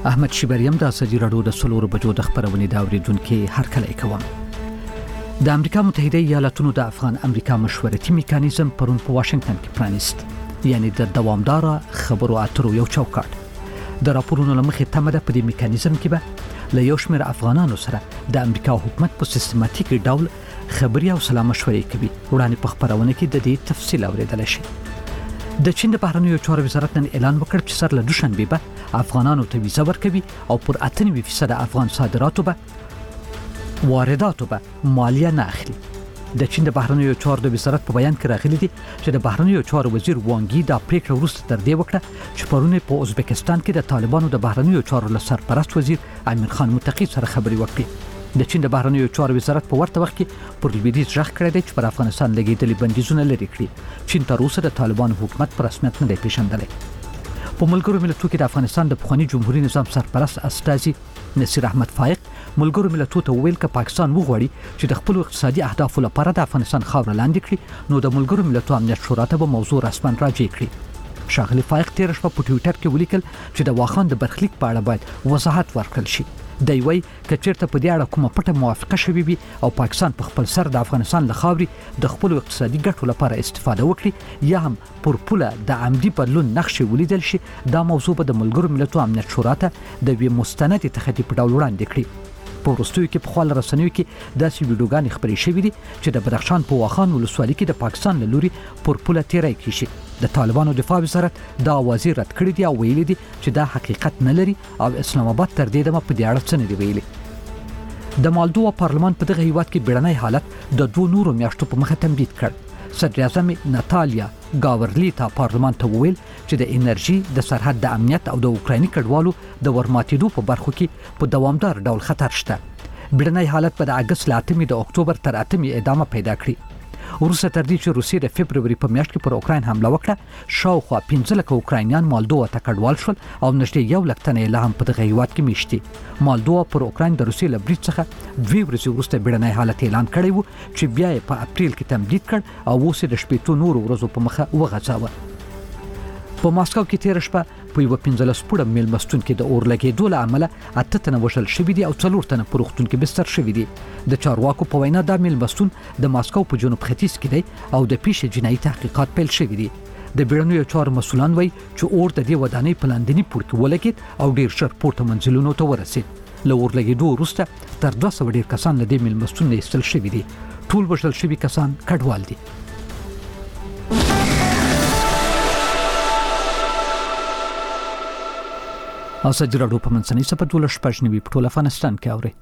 احمد شیبریم د ازادي راډیو د سلور بجو د خبرونې دا اوریدونکو هر کله کوم. د امریکا متحده ایالاتونو د افغان امریکا مشورتي میکانیزم پرون په واشنگټن کې پرانیست، یعنی د دوامدار خبرو اترو یو چوکاټ. د راپورونو لمخې تمه ده په دې میکانیزم کې به له یو شمېر افغانانو سره د امریکا حکومت په سیستماتیک ډول خبري او سلا مشورې کوي. وړاندې په خبرونه کې د دې تفصیل اوریدل شي. د چین د بهرنیو چارو وزارت نن اعلان وکړ چې سر له دوشنبه به افغانانو ته ویزه ورکوي او پر 98% افغان صادراتو به وارداتو به مالیه نه اخلي. د چین د بهرنیو چارو د وزارت په بیان کې راغلي دي چې د بهرنیو چارو وزیر وانګي دا پریکړه وروسته تر دې وکړه چې پرونه په ازبکستان کې د طالبانو د بهرنیو چارو سرپرست وزیر امیر خان متقی سره خبري وکړي. د چین د بهرنیو چارو وزارت په ورته وخت کې پر لویدیځ ژغ کړی دی چې پر افغانستان لګیدلي بندیزونه لري کړي. چین تر اوسه د طالبانو حکومت پر رسمیت نه دی پیژندلی. په ملګرو ملتونو کې د افغانستان د پخوانی جمهوریت نظام سرپرست استاذي نصیر احمد فائق ملګرو ملتونو ته ویل ک پاکستان وغواړي چې د خپل اقتصادي اهدافو لپاره د افغانستان خاور لاندې کړي نو د ملګرو ملتونو امنیت شورا ته به موضوع رسماً راجع کړي. شاغلي فائق تیر شپه په ټوئیټر کې ولیکل چې د واخان د برخلیک په اړه باید وضاحت ورکړل شي. دی وی کچیرته په دې اړه کومه پټه موافقه شوې وي او پاکستان په خپل سر د افغانستان له خاوري د خپل اقتصادي ګټو لپاره استفاده وکړي یا هم پر پوله د عمدي بدلون نقشې ولیدل شي، دا موضوع به د ملګرو ملتونو امنیت شورا ته د وی مستند تخطي په ډول وړاندې کړي. په وروستیو کې په خپل رسنیو کې داسې ویډیوګانې خبرې شوې دي چې د بدخشان په واخان ولسوالۍ کې د پاکستان له لوري پر پوله تیری کیږي. د طالبانو دفاع وزارت دا وزیر رد کړی دی او ویلي دي چې دا حقیقت نه لري او اسلام آباد تر دې دمه په دې اړه څه نه دی ویلي. د مالدووا پارلمان په دغه هیواد کې بیړنی حالت د 2 نورو میاشتو په مخه تمدید کړ. صدر اعظم ناتالیا گاورلیتا پارلمان ته وویل چې د انرژي د سرحد د امنیت او د اوکرایني کډوالو د ورماتېدو په برخو کې په دوامدار ډول خطر شته. بیړنی حالت په د اگست له 8 د اکتوبر تر 8 ادامه پیدا کړي. وروسته تر دې چې روسیې د فبروري په میاشت کې پر اوکراین حمله وکړه، شاوخوا 15 لک اوکراینیان مالدووا ته کډوال شول او نږدې 1 لک تنه لا هم په دغه هیواد کې میشتي. مالدووا پر اوکراین د روسیې له برید څخه 2 ورځې وروسته بیړنی حالت اعلان کړی و چې بیا یې په اپریل کې تمدید کړ او اوس د شپږ نورو ورځو په مخه وغځاوه. په ماسکو کې تیر شپه په یو 15 پوړه میلمستون کې د اور لګېدو له امله 8 تنه وژل شوي دي او 4 تنه په روغتون کې بستر شوي دي. د چارواکو په وینا دا میلمستون د ماسکو په جنوب ختیځ کې دی او د پیښې جنایي تحقیقات پیل شوي دي. د بیړنیو چارو مسولان وایي چې اور د دې ودانۍ په لاندني پوړ کې ولګېد او ډیر ژر پورته منزلونو ته ورسېد. له اور لګېدو وروسته تر 200 ډیر کسان له دې میلمستون نه ایستل شوي دي. ټول وژل شوي کسان کډوال دي. ازادي راډیو په منځنۍ سپه 12 په ټول افغانستان کې اوري.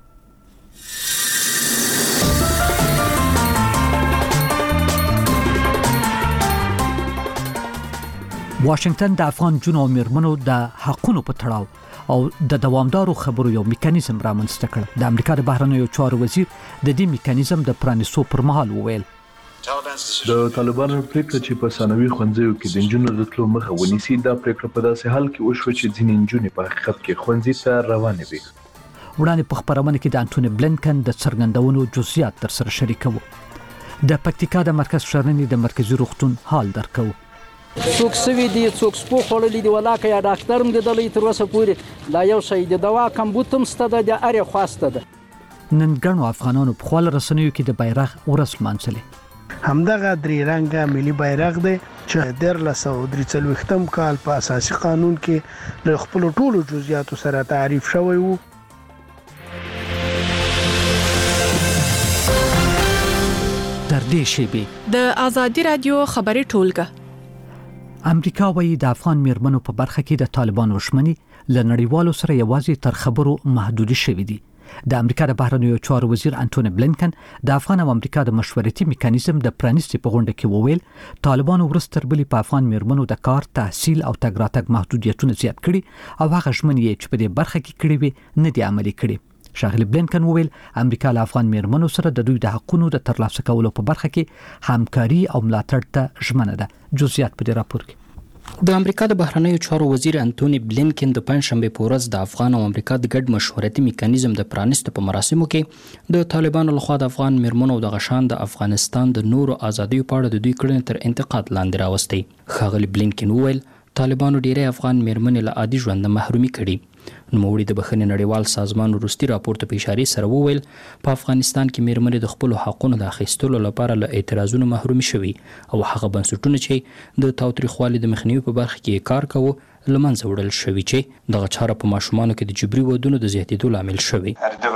واشنگټن د افغان جنو میرمنو د حقونو په تړاو او د دوامدارو خبرو یو میکانیزم رامنځته کړ. د امریکا د بهرنیو چارو وزیر د دې میکانیزم د پرانیستو پر مهال وویل د طالبانو پریکړه چې په ثانوي ښوونځیو کې د نجونو د تلو مخه ونیسي، دا پریکړه په داسې حال کې وشوه چې ځینې نجونې په حقیقت کې ښوونځي ته روانې وي. وړاندې په خبرونه کې د انټوني بلینکن د څرګندونو جزئیات تر سره شریکوو. د پکتیکا د مرکز شرنې د مرکزی روغتون حال درکو. څوک سوي دي، څوک سپو خوړلي دي، ولاکه یا ډاکټر هم لیدلی تر اوسه پورې لا یو شی د دوا کمبود هم شته ده، د هرې خواسته ده. نن ګڼو افغانانو په خپل رسنیو کې د بیرغ ورځ لمانځلې. همدغه درې رنګه ملي بیرغ دی چې 1343 کال په اساسي قانون کې له خپل ټولو جزئیاتو سره تعریف شوی وو. تر دې شیبې د ازادي رادیو خبري ټولګه امریکا وایي د افغان میرمنو په برخه کې د طالبانو شمني له نړیوالو سره یوازې تر خبرو محدود شوي دي. د امریکا د بهرنیو چارو وزیر انټوني بلینکن د افغان او امریکا د مشورتي میکانیزم د پرانیستي په غونډه کې وویل طالبانو ورستر بلی په افغان میرمنو د کار، تحصیل او تګ راتګ محدودیتونه زیات کړي او هغه ژمنې چې په دې برخه کې کړې وي نه دي عملي کړي. شاغلي بلینکن وویل امریکا له افغان میرمنو سره د دوی د حقونو د ترلاسه کولو په برخه کې همکاري او ملاتړ ته ژمنه ده. جزئیات په دې راپور کې. د امریکا د بهرنیو چارو وزیر انټوني بلینکن د پنځشنبه په ورځ د افغان او امریکا د ګډ مشورتي میکانیزم د پرانیستو په مراسمو کې د طالبانو لخوا د افغان میرمنو د غشان د افغانستان د نورو آزادیو په اړه د دوی کړنې تر انتقاد لاندې راوستي. ښاغلي بلینکن وویل طالبانو ډیری افغان میرمنې له عادي ژوند محرومي کړي. نوموړي د بخښنې نړیوال سازمان وروستي راپور ته په اشاره سره وویل په افغانستان کې میرمنې د خپل حقونو د اخیستلو لپاره له اعتراضونو محروم شوي او هغه بنسټونه چې د تاوتریخوالي د مخنیوي په برخه کې کار کوي لمنځه وړل شوي چې دغه چاره په ماشومانو کې د جبري ودونو د زیاتېدو لامل شوی.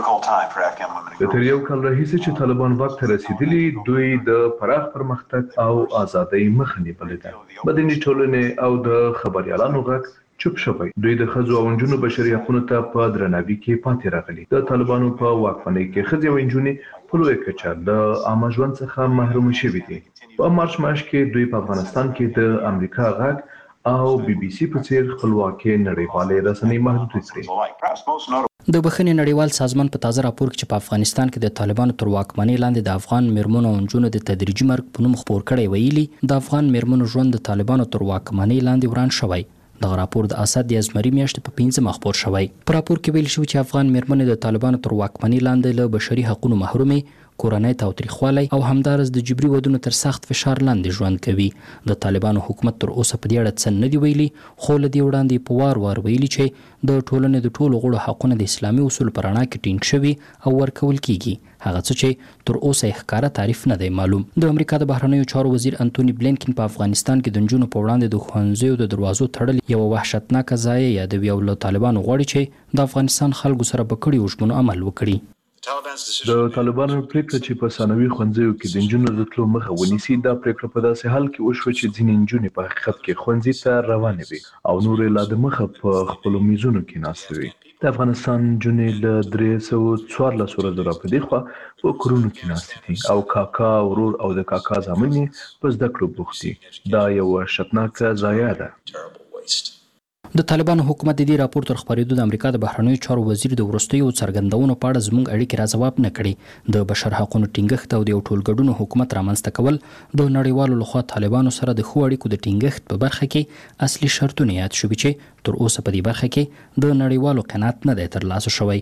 تر یو کال راهیسې چې طالبان واک ته رسېدلي دوی د پراخ پرمختګ او ازادۍ مخه نیولې ده. مدني ټولنې او د خبريالانو غږ چوپ شوی. دوی د ښځو او نجونو بشري حقوقو ته په درناوي کې پاتې راغلي. د طالبانو په واکمنۍ کې ښځې او نجونې په لویه کچه د عامه ژوند څخه محروم شوي دي. په مارچ میاشت کې دوی په افغانستان کې د امریکا غږ او BBC په څیر خپلواکي نړیوالې رسنۍ محدود کړې. د بخښنې نړیوال سازمان په تازه راپور کې چې په افغانستان کې د طالبانو تر واکمنۍ لاندې د افغان میرمنو او نجونو د تدریجي مرګ په نوم خپور کړی ویلي د افغان میرمنو ژوند د طالبانو تر واکمنۍ لاندې وران شوی. دغه راپور د اسد د ازمري میاشتې په 15 خپور شوی. په راپور کې ویل شوی چې افغان میرمنې د طالبانو تر واکمنۍ لاندې له بشري حقوقو محرومې کورنۍ تاوتریخوالی او همدارس د جبري ودونو تر سخت فشار لاندې ژوند کوي. د طالبانو حکومت تر اوسه په دې اړه څه نه دی ویلي خو له دې وړاندې په وار ویلي چې د ټولنې د ټولو غړو حقونه د اسلامي اصول په رڼا کې ټینګ شوي او ورکول کیږي. هغه څه چې تر اوسه یې ښکاره تعریف نه دی معلوم. د امریکا د بهرنیو چارو وزیر انټونی بلینکن په افغانستان کې د نجونو په وړاندې د ښوونځیو د دروازو تړل یو وحشتناکه ځای یادوي او له طالبانو غواړي چې د افغانستان خلکو سره په کړي وژمنو عمل وکړي. د طالبانو پریکړه چې په ثانوي ښوونځیو کې د نجونو د تلو مخه ونیسي دا پریکړه په داسې حال کې وشوه چې ځینې نجونې په حقیقت کې ښوونځي ته روانې وي او نورې لا د مخه په خپلو میزونو کې ناستې وي. د افغانستان نجونې له 314 ورځو راپدې خوا په کورونو کې ناستې دي او کاکا ورور او د کاکا زامن یې په زده کړو بوخت دي. دا یو وحشتناکه ضایعه ده. د طالبانو حکومت د دې راپور تر خبرېدو د امریکا د بهرنیو چارو وزیر د وروستیو څرګندونو په اړه زموږ اړیکې را ځواب نه کړي. د بشر حقوقو ټینګښت او د یو ټولګډونو حکومت رامنځته کول د نړیوالو لخوا طالبانو سره د ښو اړیکو د ټینګښت په برخه کې اصلي شرطونه یاد شوي چې تر اوسه په دې برخه کې د نړیوالو قناعت نه دی ترلاسه شوی.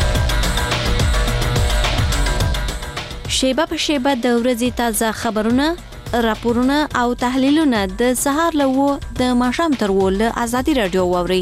شیبه په شیبه د ورځې تازه خبرونه راپورونه او تحلیلونه د سهار له د ماښام تر له ازادي رادیو واوري.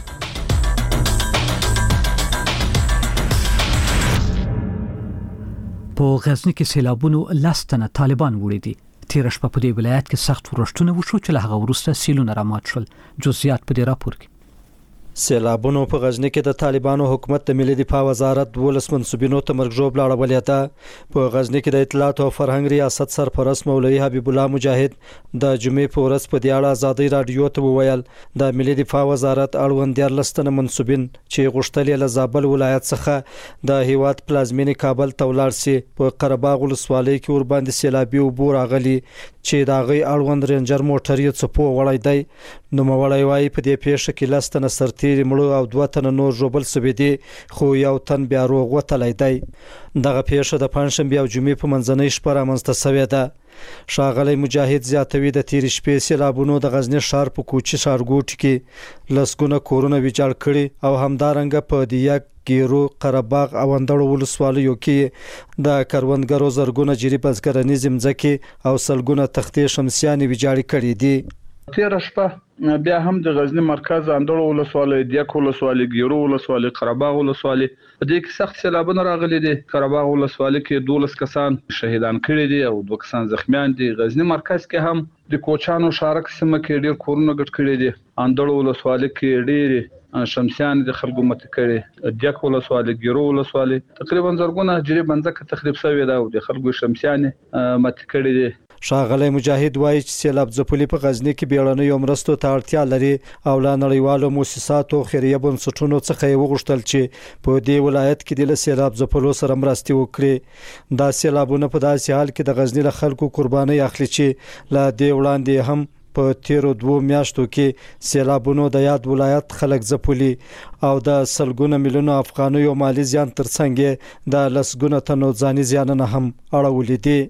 په غزنی کې سیلابونو لاستنه طالبان وړي دي. تیر شپه په دې ولایت کې سخت ورښتونه وشو چې له هغه وروسته سیلونه رامات شول. جزئیات په دې راپور کې. سیلابونو په غزنی کې د طالبانو حکومت د ملي دفاع وزارت 12 منسوبینو ته مرګ لاړولې ده. په غزنی کې د اطلاعات او فرهنګ ریاست سرپرست مولوي حبیب الله مجاهد د جمعې په ورځ په دې اړه ازادي رادیو ته وویل د ملي دفاع وزارت اړوند 14 منسوبین چې غوښتل له زابل ولایت څخه د هیواد پلازمینې کابل ته ولاړ سي په قرهباغ ولسوالۍ کې ور باندې سیلابي اوبو راغلي چې دا غي اړوند رینجر موټر یې څپو وړای دی. نو مولوي وايي په دې پیښه کې لستنه سرتیری مړو او 2 تن نور جوبل سوي دي خو یو تن بیا روغ وتلی دی. دغه پیښه د پنځشنبه او جمعې په منځنۍ شپه رامنځته شوې ده. ښاغلی مجاهد زیاتوي د تیر شپې سیلابونو د غزنی ښار په کوچي ښارګوټ کې لسګونه کورونه ویجاړ کړي او همدارنګه په دیګ ګیرو قرهباغ او اندړو ولسوالیو کې د کروندګرو زرګونه جری بزګرانیز مځکې او سلګونه تختې شمسیانې ویجاړې کړي دي. تیر شپه بیا هم د غزنی مرکز اندړو ولسوالۍ دیګ ولسوالۍ ګیرو ولسوالۍ قرهباغ ولسوالۍ په دې کې سخت سیلابونه راغلي دي. قرهباغ ولسوالۍ کې 12 کسان شهیدان کړي دي او 2 کسان زخمیان دي. غزنی مرکز کې هم د کوچانو شارک سیمه کې ډیر کورونه ګټ کړي دي. اندړو ولسوالۍ کې ډیر شمسیان د خلکو مت کړي. دیګ ولسوالۍ ګیرو ولسوالۍ تقریبا زرګونه جری بنځکه تخریب شوی دا او د خلکو شمسیان مت کړي دي. ښاغلی مجاهد وایي چې سیلاب ځپلي په غزنی کې بیړنیو مرستو ته اړتیا لري او له نړیوالو مؤسساتو خیریه بنسټونو څخه یې وغوښتل چې په دې ولایت کې د سیلاب ځپلو سره مرستې وکړي. دا سیلابونه په داسې حال کې د غزنی له خلکو قرباني اخلي چې له دې وړاندې هم په تیرو 2 میاشتو کې سیلابونو د یاد ولایت خلک ځپلي او د سلګونه میلیونو افغانیو مالی زیان ترڅنګ د لسګونه تنو ځاني زیانونه هم اړولې دي.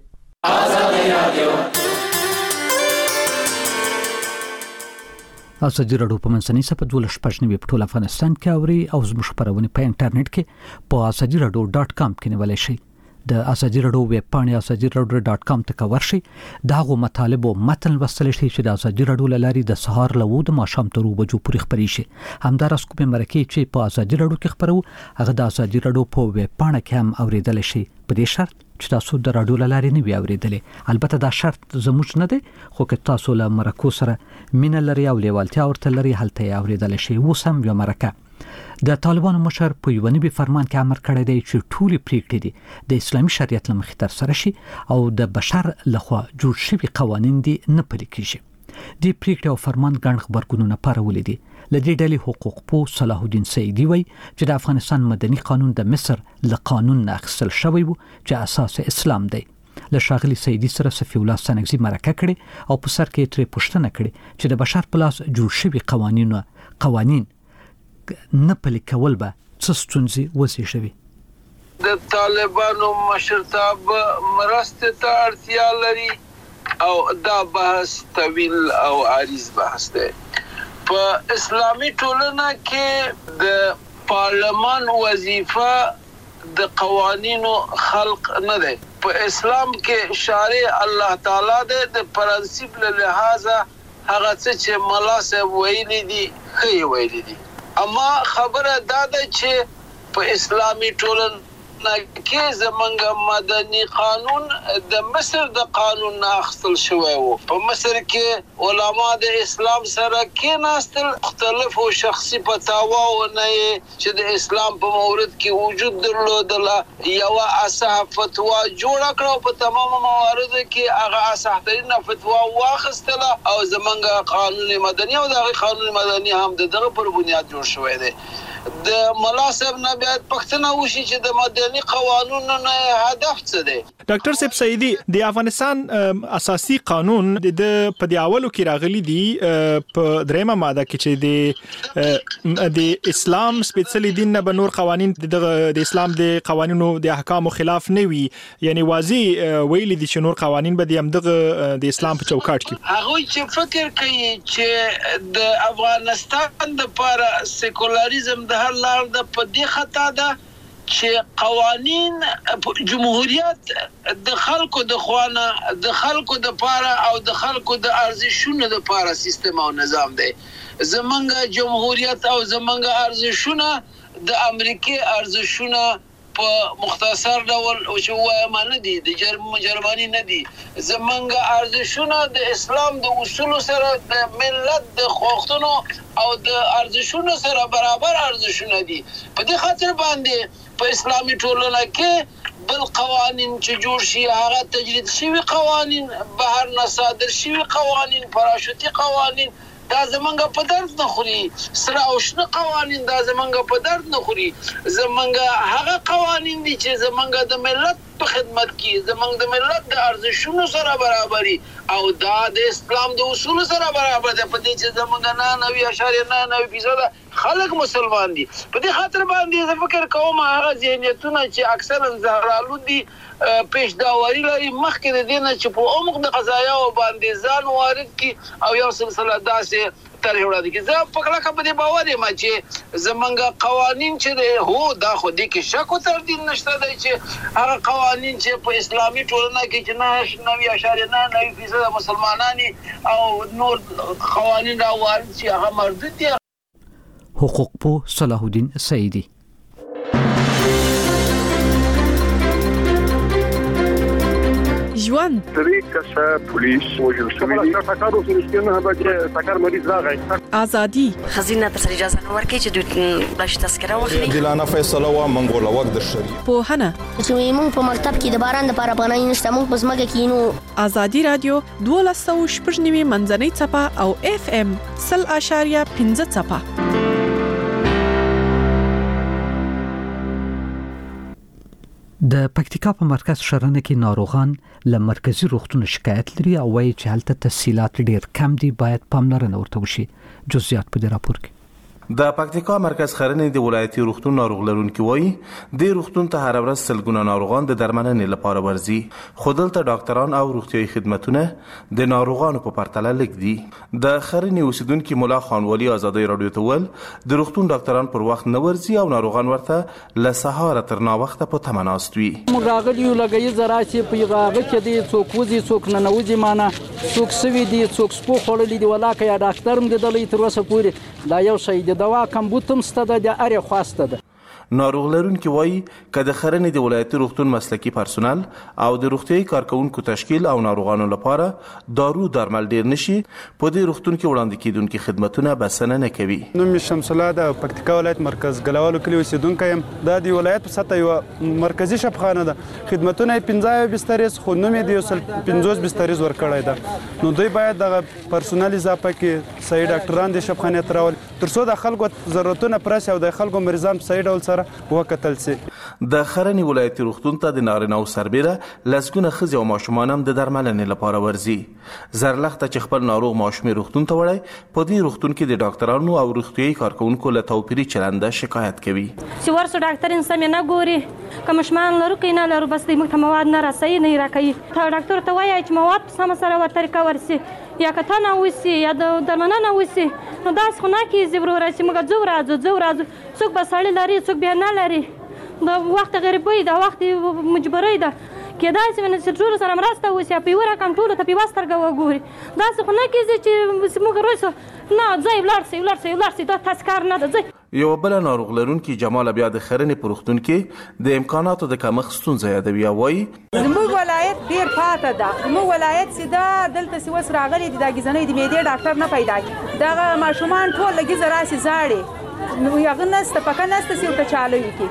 ازادي رادیو په منځنۍ صفحه 12 په ټول افغانستان کې اوري او زموږ خبرونه په انټرنیټ کې په azadieradio.com کې نیولای شئ. د ازادي رادیو ویب پاڼه azadieradio.com ته ورشي داغه مطالب او متن وسل شي چې د ازادي رادیو لاري د سهار له د ماښام تر 2 بجو پورې خبري شي. همدارس کومه مرکه چې په ازادي رادیو کې خبرو هغه د ازادي رادیو په ویب پاڼه کې هم اوریدل شي په دې شرط چې تاسو د رادیو لاري نه وی اوریدلې. البته دا شرط زموږ نه دی خو که تاسو له مرکو سره مين لري او لیوالتیا ورته لري هلته اوریدل شي. وسم یو مرکه د طالبانو مشر په یو نوي فرمان کې امر کړی دی چې ټولې پریکړې دي د اسلامي شریعت له مخې تر سره شي او د بشر لخوا جوړ شوي قوانین دي نه پلي کیږي. د پریکړې او فرمان ګڼ خبرګونونه پارولې دي. لدې ډلې حقوق پو صلاح الدین سیدی وایي چې د افغانستان مدني قانون د مصر له قانون نه اخیستل شوی وو چې اساس اسلام دی. له شاغلي سیدی سره صفی الله سنگزی مرکه کړي او په سر کې ترې پوښتنه کړي چې د بشر په لاس جوړ شوي قوانین نه پلي کول به څه ستونزې وزېږوي. د طالبانو مشرتاب مرسته ته اړتیا لري او دا بحث طویل او عریض بحث دی. په اسلامي ټولنه کې د پارلمان وظیفه د قوانینو خلق نه دی. په اسلام کې شارع الله تعالی د پرنسپ له لحاظه هغه څه چې مولا صاحب ویلي دي ښه ویلي دي. اما خبره دا ده چې په اسلامي ټولنه کې زمونږ مدني قانون د مصر د قانون نه اخیستل شوی وو. په مصر کې علما د اسلام سره کېناستل مختلفو شخصي فتاواونه چې د اسلام په مورد کې وجود درلودله یو اصح فتوا جوړه کړه په تمام مواردو کې هغه اصح ترینه فتوا واخیستله او زمونږ قانون مدني او دغه قانون مدني هم دغه پر بنیاد جوړ شوی دی. د مولا صاحب نه بیا پښتنه وشي چې د مدني قوانینو نه هدف څه دی. ډاکټر صاحب سیدی د افغانستان اساسي قانون د په دیاولو کې راغلي دي په دریمه ماده کې چې د اسلام سپیڅلي دین نه به نور قوانین د اسلام د قوانینو د احکامو خلاف نه وي. یعنی واضح ویلي دي چې نور قوانین به د اسلام په چوکاټ کې هغه چې فکر کوي چې د افغانستان د لپاره سیکولاریزم د هر لار د پدې خطا ده چې قوانین جمهوریت د خلکو د خوانه د خلکو د پاره او د خلکو د ارزښتونو د پاره سیستم او نظام دی. زمونږ جمهوریت او زمونږ ارزښتونه د امریکای ارزښتونه په مختصر ډول او چې وایم نه دي د جرمني نه دي. زمونږ ارزښتونه د اسلام د اصول سره د ملت د خوښتونو او د ارزښتونو سره برابر ارزښتونه دي. په دې خاطر باندې په اسلامي ټولنه کې بل قوانین چې جوړ شي هغه تجدید شوی قوانین بهر نه صادر شوی قوانین پراشوتي قوانین دا زمونږ په درد نه خوري. سره او شنه قوانین دا زمونږ په درد نه خوري. زمونږ هغه قوانین دي چې زمونږ د ملت په خدمت کې زمونږ د ملت د ارزښتونو سره برابري او دا د اسلام د اصول سره برابر ده. په دې چې زمونږ 99.9% خلک مسلمان دي. په دې خاطر باندې زه فکر کوم هغه ذهنیتونه چې اکثرا زهرالود دي پیش داوري لري مخکې د دې نه چې په عمق د قضایا باندې ځان وارد کی او یو سلسله داسې تر وړاندې کی. زه په کله کې په باور یم چې زمونږ قوانین چې هو دا خو دې کې شک او تردید نشته دی چې هغه قوانین چې په اسلامي ټولنه کې چې 99.9% مسلمانانی او نور قوانین راوړل چې هغه مردود دي. حقوق پو صلاح الدین سیدی. ژوند طریقه پولیس وجل شوی دی تاکارو سرشتنه به تاکار مریض راغی ازادي خزینه تر اجازه نه ورکړي چې دوی باش تذکره واخلي. دلانه فیصله و منګول وخت د شریعت په هنه چې موږ په مکتب کې د باران د لپاره پناه نشته موږ په سمګه کې نو ازادي رادیو 12.9 منځنۍ چپه او FM 0.5 چپه. د پکتیکا په مرکز شرنه کې ناروغان له مرکزی روغتون شکایت لري او وایي چې هلته تسهیلات ډیر کم دي باید پاملرنه ورته وشي. جزئیات په دې راپور کې د پکتیکا مرکز خرنې د ولایتي روغتون ناروغ لرونکي وایي د روغتون ته هر ورځ سلګونه ناروغان د درملنې لپاره ورځي، خو دلته ډاکټران او روغتیايي خدمتونه د ناروغانو په پرتله لږ دي. د خرنې اوسیدونکي مولا خان ولی ازادي رادیو ته ول د روغتون ډاکټران پر وخت نه ورځي او ناروغان ورته له سهار تر ناوخته په تمه ناست وي. موږ راغلي یو لګي زراعتي په هغه کې دي څوک وځي څوک نه نوځي، معنا څوک سوي دي څوک سپو خړلې دي، ولاکه یا ډاکټر هم دلې تر اوسه پورې دا یو شی د دوا کمبوتم ستده د اره خواسته ده. ناروغ لرونکي وایي که د خرنې د ولایتي روغتون مسلکي پرسونل او د روغتیايي کارکونکو تشکیل او ناروغانو لپاره دارو درمل ډیر نشي، په دې روغتون کې وړاندې کیدونکي خدمتونه بسنه نه کوي. نوم شمس الله د پکتیکا ولایت مرکز ګلوالو کلی اوسیدونکی یم. دا د ولایت په سطح یو مرکزی شفاخانه ده، خدمتونه یې 15 بسترې خو نوم یې د 50 بسترې ورکړی ده. نو دوی باید د پرسونل اضافه کې صحیح ډاکټران د شفاخانې ته راولي ترڅو د خلکو ضرورتونه پرس او د خلکو مریضان په صحیح ډول وکتل سي. د خرنې ولایتي روغتون ته د نارینه او سربیره لسګونه ښځې او ماشومان هم د درملنې لپاره ورځي. زرلخته چې خپل ناروغ ماشومې روغتون ته وړی، په دې روغتون کې د ډاکټرانو او روغتیايي کارکونکو له توپیري چلنده شکایت کوي. چې ورسو ډاکټر انسان نه ګوري، که ماشومان لرو کې نه لرو بس د موږ ته مواد نه راسي نه راکوي. ته ډاکټر ته وایي چې مواد په سم سره ورته ریکور سي یا کته نه وسی یا د درملنه نه وسی، نو داس خو نه کیږي ورور چې موږ ځو راځو څوک به سړی لري څوک بیا نه لري. د وخت غریبۍ د وخت مجبورۍ ده کېدای شي چې ټول سره مرسته وشي په یو رقم ټول ته په واسترګه وګوري. داسې خو نه کیږي چې موږ روسو نه ځای ولر سي دا تذکر نه ده. یو بل ناروغ لرونکي جمال بیا د خرنې په روغتون کې د امکاناتو د کمښت ستونزه یادوي او وایي زموږ ولایت ډیر پاته ده. زموږ ولایت سیده دلته سی وس راغلي د ګیزنې د میډیا ډاکټر نه پیدا کی، دغه ماشومان ټول لګي زراسي زاړي نو یغه نست پکې نست سی ته چالوي کی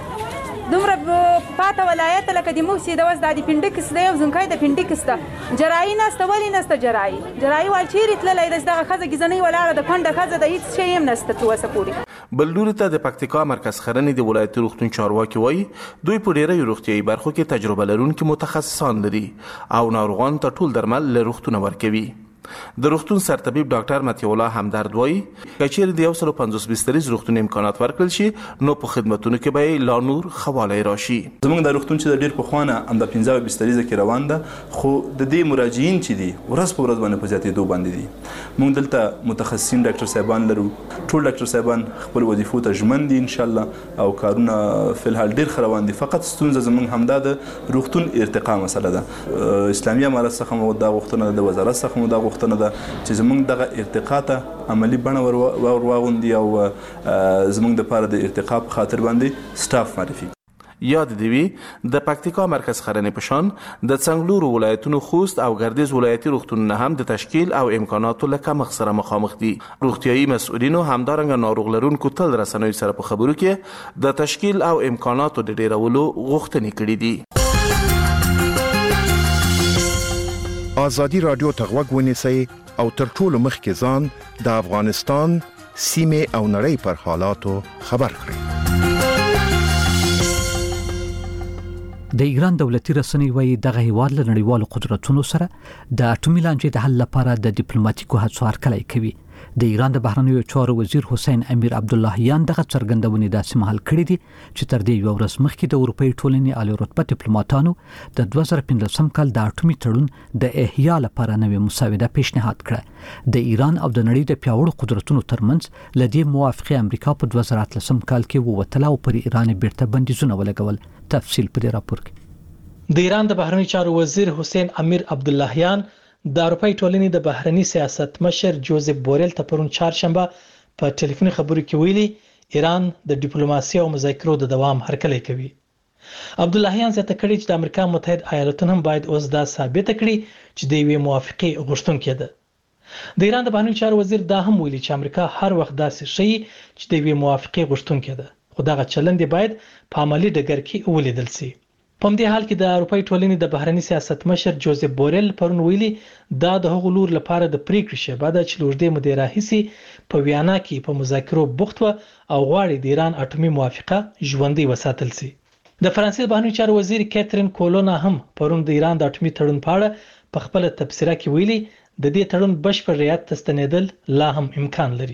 دومره پاته ولایت لکه د موږ سیده وس د پینډیکس دی او زنکای د پینډیکس ده جراحي نسته ولی نسته جراحي وال چیرې تللی دغه خزه ګیزنې ولاړه د کونډه خزه د هیڅ شی هم نسته په وسه پوری. بل لوري ته د پکتیکا مرکز خرنې د ولایتي روغتون چارواکي وایي دوی په ډیری روغتیايي برخو کې تجربه لرونکي متخصصان لري او ناروغان ته ټول درمل له روغتونه ورکوي. د روغتون سرطبیب ډاکټر متي الله همدرد وایي کچېر د 150 بسترې روغتون امکانات ورکړل شي نو په خدماتونو کې به لا نور خواله راشي. زموږ د روغتون چې د ډیر په خوانه هم د 15 بسترې ذکر روان ده، خو د دې مراجعین چې دي ورځ په ورځ باندې په زیاتېدو باندې دي. موږ دلته متخصصین ډاکټر صاحبان لرو، ټول ډاکټر صاحبان خپل وظیفو ته ژمن دي ان شاء الله او کارونه فلحال ډیر روان دي. فقط ستونزه زموږ همدا د روغتون ارتقا مسله ده. اسلامي امارت څخه مو دا غوښتنه د وزارت څخه مو دا غوښتنه ده چې زموږ دغه ارتقا ته عملی بڼه ورواغوندي او زموږ د پاره د ارتقا په خاطر باندې سټاف معرفي. یاد دی وی د پکتیکا مرکز خرنې پشان د څنګلورو ولایتونو خوست او ګردیز ولایتي روغتونونه هم د تشکیل او امکاناتو له کمښت سره مخامخ دي. روغتیايي مسؤلینو همدارنګه ناروغ لرونکو تل رسنوي سره په خبرو کې د تشکیل او امکاناتو د ډیرولو غوښتنې کړې دي. آزادی رادیو ته غوږ ونیسئ او تر ټولو مخکې ځان د افغانستان سیمې او نړۍ پر حالاتو خبر کړئ. د ایران دولتي رسنۍ وایي دغه هیواد له نړیوالو قدرتونو سره د اټومي لانجې د حل لپاره د ډیپلوماټیکو هڅو هرکلی کوي. د ایران د بهرنیو چارو وزیر حسین امیر عبداللهیان دغه څرګندونې داسې مهال کړې دي چې تر دې یو ورځ مخکې د اروپאי ټولنې اعلی رتبه ډیپلوماټانو د 2015 کال د اټومي تړون د احیا لپاره نوې مسوده پیشنهاد کړه. د ایران او د نړۍ د پیاوړو قدرتونو ترمنځ لدې موافقه امریکا په 2013 کال کې ووتله او پر ایران بیرته بندیزونه ولګول. تفصیل په دې راپور کې. د ایران د بهرنیو چارو وزیر حسین امیر عبداللهیان د اروپאי ټولنې د بهرني سیاست مشر جوزف بورل ته پرون چهارشنبه په ټلیفوني خبرو کې ویلي ایران د ډیپلوماسي او مذاکرو د دوام هرکلی کوي. عبداللهیان زیاته کړي چې د امریکا متحد ایالاتونو هم باید اوس دا ثابت کړي چې د یوې موافقه غوښتونکې ده. د ایران د بهرنیو چارو وزیر دا هم ویلي چې امریکا هر وخت داسې شي چې د یوې موافقه غوښتونکې ده، خو دغه چلند باید په عملی ډګر کې ولیدل شي. په همدې حال کې د اروپאי ټولنې د بهرني سیاست مشر جوزف بورل پرون ویلي دا د هغو لور لپاره د پریکړې شیبه ده چې لوړدې مودې راهیسې په ویانا کې په مذاکرو بوخت و او غواړي د ایران اټومي موافقه ژوندۍ وساتل شي. د فرانسې بهرنیو چارو وزیر کاترین کولونا هم پرون د ایران د اټومي تړون په اړه په خپل تبصره کې ویلي د دې تړون بشپړ رعایت ته ستنېدل لا هم امکان لري.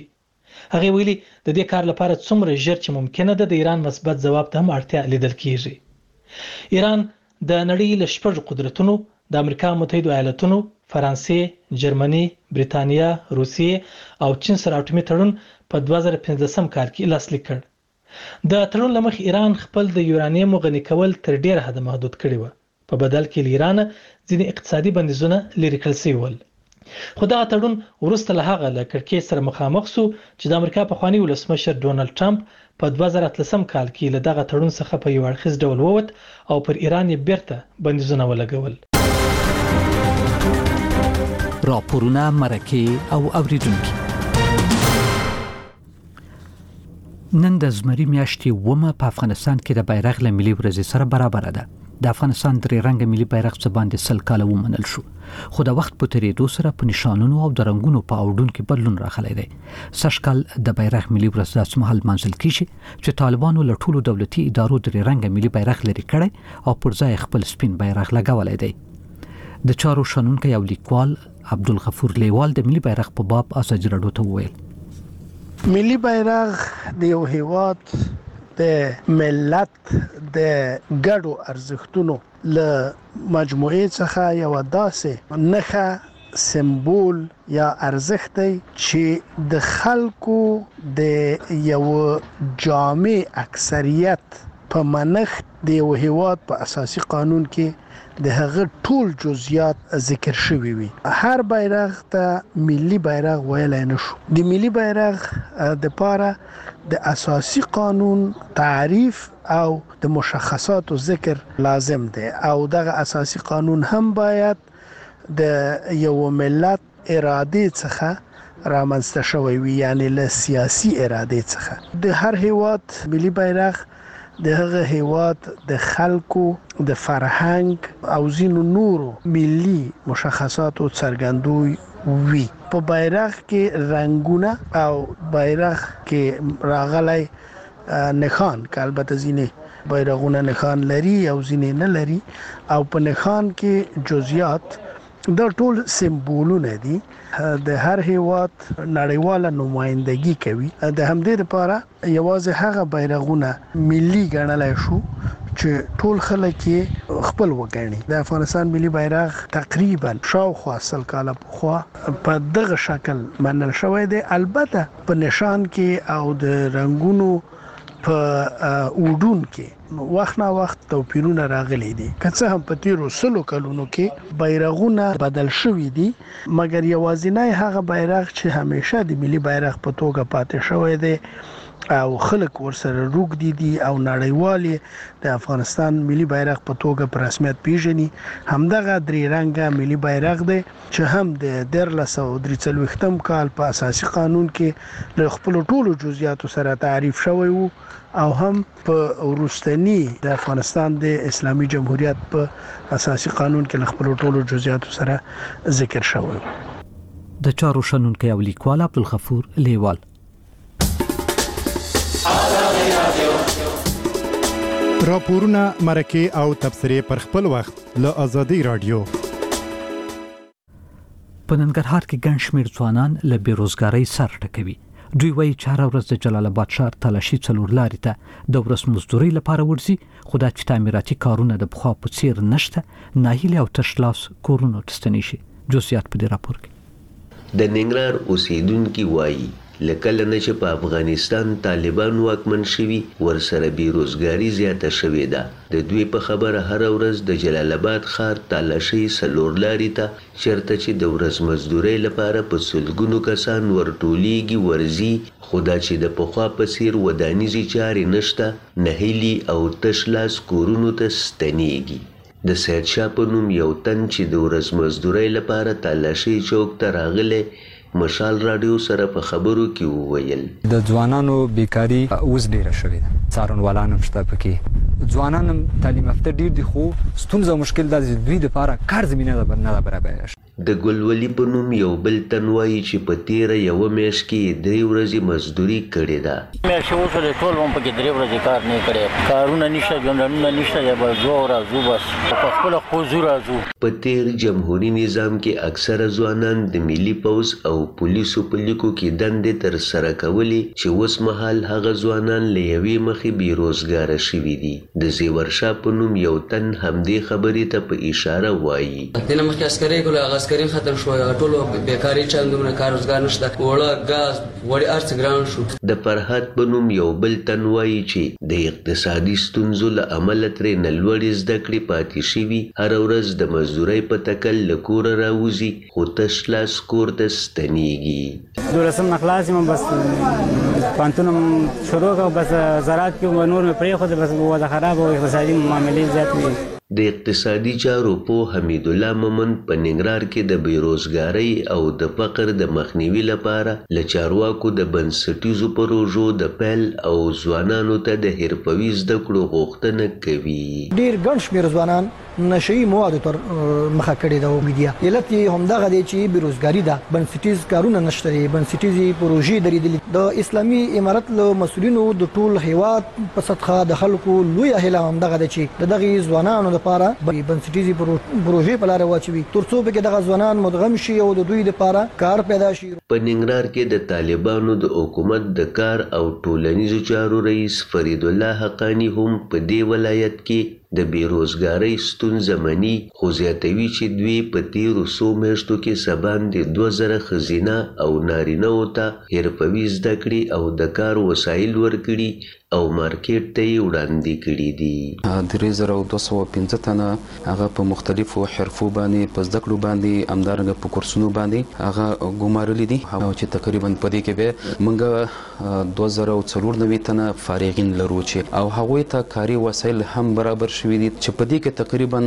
هغه ویلي د دې کار لپاره څومره ژر چې ممکنه ده د ایران مثبت ځواب ته هم اړتیا لیدل کیږي. ایران د نړۍ له 6 قدرتونو د امریکا متحده ایالاتونو، فرانسې، جرمني، بریتانیا، روسیې او چین سره اټومي تړون په 2015 کال کې لاسلیک کړ. د تړون لمخ ایران خپل د یورانیم غني کول تر ډیره حد محدود کړی و. په بدل کې ایران ځینې اقتصادي بندیزونه لرې کړل شوي ول. خو دا تړون وروسته له هغه له کړکۍ سره مخامخ شو چې د امریکا پخوانی ولسمشر ډونالد ټرمپ په 2013 کال کې له دغه تړون څخه په یو اړخیز ډول ووت او پر ایران یې بیرته بندیزونه ولګول. راپورونه، مرکې او اوریدونکي. نن د زمري میاشتې 9 په افغانستان کې د بیرغ له ملي ورځې سره برابر ده. د افغانستان درې رنګه ملي بیرغ څخه باندې 100 کال ومنل شو. خو د وخت په تیریدو سره په نشانونو او د رنگونو په اوډون کې بدلون راغلی دی. سږکال د بیرغ ملي ورځ د سمحل منځل کیږي چې طالبانو له ټولو دولتي ادارو درې رنګه ملي بیرغ لري کړی او پر ځای خپل سپین بیرغ لګولای دی. د چارو شنونکو یو لیکوال عبدالغفور لیوال د ملي بیرغ په باب ازادي راډیو ته وویل: ملي بیرغ د یو هیواد د ملت د ګډو ارزښتونو له مجموعې څخه یو داسې نښه، سمبول یا ارزښت دی چې د خلکو د یو جامع اکثریت په منښت د یو هیواد په اساسي قانون کې د هغه ټول جزئیات ذکر شوی وي. هر بیرغ ته ملي بیرغ ویلای نشو. د ملي بیرغ د پاره د اساسي قانون تعریف او د مشخصاتو ذکر لازم دی او دغه اساسي قانون هم باید د یو ملت اراده څخه رامنځته شوی وي، یعنی له سیاسي اراده څخه. د هر هیواد ملي بیرغ د هغه هیواد د خلکو د فرهنګ او ځینو نورو ملي مشخصاتو څرګندوي وي. په بیرغ کې رنگونه او بیرغ کې راغلي نښان، که البته ځینې بیرغونه نښان لري او ځینې نه لري، او په نښان کې جزئیات دا ټول سمبولونه دي. د هر هیواد نړیواله نمائندګي کوي. د همدې لپاره یوازې هغه بیرغونه ملي ګڼلای شو چې ټول خلک خپل وګڼي. د افغانستان ملي بیرغ تقریبا شاوخوا 100 کال پخوا په دغه شکل منل شوی دی. البته په نشان کې او د رنگونو په اوډون کې وخت نه وخت توپیرونه راغلي دي. که څه هم په تیرو 100 کلونو کې بیرغونه بدل شوي دي، مګر یوازینی هغه بیرغ چې همیشه د ملي بیرغ په توګه پاتې شوی دی او خلک ورسره روږدي دي او نړیوال د افغانستان ملي بیرغ په توګه په رسمیت پیژني، همدغه درې رنګه ملي بیرغ دی چې هم د 1343 کال په اساسي قانون کې له خپل ټولو جزئیاتو سره تعریف شوی وو او هم په وروستنی د افغانستان د اسلامي جمهوریت په اساسي قانون کې له خپل ټولو جزئیاتو سره ذکر شوی وو. د چارو شنونکو یو لیکوال عبدالغفور لیوال. راپورونه، مرکې او تبصرې پر خپل وخت له ازادي راډیو. په ننګرهار کې ګڼ شمېر ځوانان له بیروزګارۍ سر ټکوي. دوی وایي چې هره ورځ د جلال آباد ښار تلاشي څلور لارې ته د ورځ مزدورۍ لپاره ورځي، خو دا چې تعمیراتي کارونه د پخوا په څیر نشته، ناهیلي او تش لاس کورونو ته ستنې شي. جزئیات په دې راپور کې. د ننګرهار اوسیدونکي وایي لکه نه چې په افغانستان طالبان واکمن شوي، ورسره بیروزګاري زیاته شوې ده. د دوی په خبره هر ورځ د جلال آباد ښار تالاشۍ څلور لارې ته چېرته چې د ورځ مزدورۍ لپاره په سلګونو کسان ورټولیږي ورځي، خو دا چې د پخوا په څیر ودانیزې چارې نشته، نهیلي او تش لاس کورونو ته ستنېږي. د سید شاه په نوم یو تن چې د ورځ مزدورۍ لپاره تالاشۍ چوک ته راغلی مشال رادیو سره په خبرو کې وویل: د ځوانانو بیکاری اوس ډیره شوې ده، څارنوالان هم شته پکې، ځوانان هم تعلیم یافته ډیر دي، خو ستونزه او مشکل دا چې دوی لپاره کار زمینه نه برابره شي. د ګلولي په نوم یو بل تن وایي چې په تیره یوه میاشت کې 3 ورځې مزدوري کړې ده. میاشتې وشولې ټول هم پکې 3 ورځې کار نه کړی، کارونه نشته، ژوندانونه نشته، یا به ځو راځو بس په خپله خوځو راځو. په تیر جمهوري نظام کې اکثره ځوانان د ملي پوځ او پولیسو په لیکو کې دندې ترسره کولې چې اوس مهال هغه ځوانان له یوې مخې بېروزګاره شوي دي. د زیورشاه په نوم یو تن همدې خبرې ته په اشاره وایي. دنه مخکې عسکري کولو، هغه عسکري ختم شو، ټول بیکاري چل دومره کار روزګار نشته، وړه ګاز وړي ارڅ ګران شو. د فرحت په نوم یو بل تن وایي چې د اقتصادي ستونزو له امله ترې نه لوړې زده کړې پاتې شوي، هره ورځ د مزدورۍ په تکل له کوره راوځي، خو تش لاس کور ته ستنېږي. 12 نه خلاص یم، بس پانتون شروع کړ، بس زراعت کې نور مې پرېښود، بس وضع خراب او اقتصادي معاملې زیات وي. د اقتصادي چارو پوه حمید الله مومند په ننګرهار کې د بیروزګارۍ او د فقر د مخنیوي لپاره له چارواکو د بنسټیزو پروژو د پیل او ځوانانو ته د حرفوي زده کړو غوښتنه کوي. ډېر ګڼ شمېر ځوانان نشئی موادو تر مخه کړې ده. میډیا علت یې همدغه دی چې بیروزګاري ده، بنسټیز کارونه نشته دي، بنسټیزې پروژې درېدلې. د اسلامي امارت له مسؤلینو د ټول هیواد په سطحه د خلکو لویه هیله همدغه ده چې د دغې ځوانانو لپاره بنسټیزې پروژې په لاره واچوي، تر څو پکې دغه ځوانان مدغم شي او د دوی لپاره کار پیدا شي. په ننګرهار کې د طالبانو د حکومت د کار او ټولنیزو چارو رئیس فرید الله حقانی هم په دې ولایت کې د بیروزګارۍ ستونزه مني، خو زیاتوي چې دوی په تیرو څو میاشتو کې سباندې 2000 ښځینه او نارینهو ته حرفوي زده کړې او د کار وسایل ورکړي او مارکیټ ته یې وړاندې کړي دي. 3215 تنه هغه په مختلفو حرفو باندې په زده کړو باندې همدارنګه په کورسونو باندې هغه ګمارلي دي، او چې تقریبا په دې کې به موږ 2094 تنه فارغین لرو چې او هغوی ته کاري وسایل هم برابر شوي دي، چې په دې کې تقریبا